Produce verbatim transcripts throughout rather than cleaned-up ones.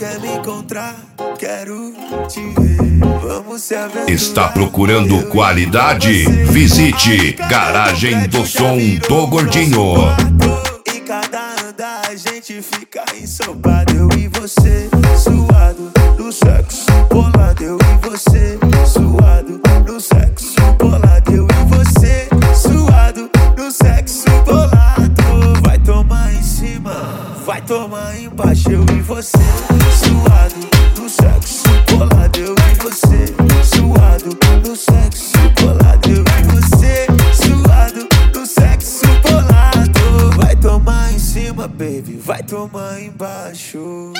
quer me encontrar, quero te ver. Vamos se aventurar. Está procurando qualidade? Visite Garagem do Som do Gordinho. E cada andar a gente fica ensopado. Eu e você, suado no sexo bolado. Eu e você, suado no sexo bolado. Eu e você, suado no sexo bolado. Vai tomar em cima, vai tomar embaixo. Eu e você, suado no sexo bolado. Eu e você, suado no sexo bolado. Eu e você, suado no sexo bolado. Vai tomar em cima, baby, vai tomar embaixo.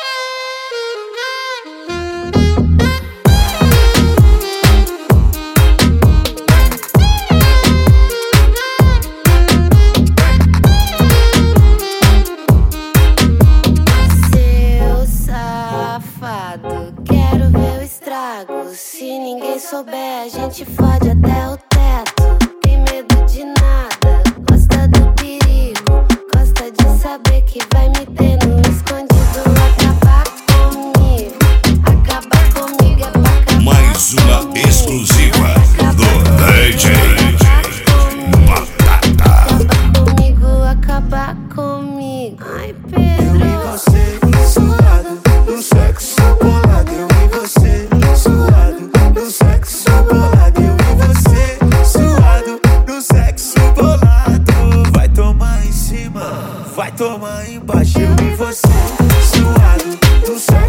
Quero ver o estrago. Se ninguém souber, a gente fode até o teto. Tem medo de nada, gosta do perigo. Gosta de saber que vai me ter no escondido. Acabar comigo, acabar comigo é pra acabar. Mais uma comigo. exclusiva do D J Batata. Acabar comigo, acabar comigo. Ai, Pedro. Eu e você, suado no sexo bolado. Eu e você, suado no sexo bolado. Eu e você, suado no sexo bolado. Vai tomar em cima, vai tomar embaixo. Eu e você, suado no sexo